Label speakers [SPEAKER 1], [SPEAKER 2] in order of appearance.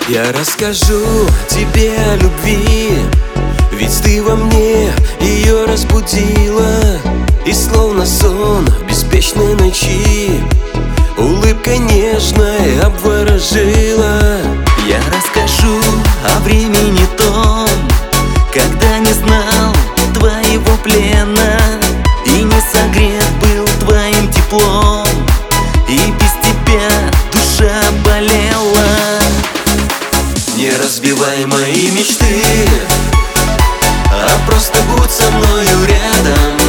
[SPEAKER 1] Я расскажу тебе о любви, ведь ты во мне ее разбудила. И словно сон в беспечной ночи улыбкой нежной обворожила.
[SPEAKER 2] Я расскажу о времени том, когда не знал твоего плена и не согрет был твоим теплом, и без тебя душа болела.
[SPEAKER 1] Не разбивай мои мечты, а просто будь со мною рядом.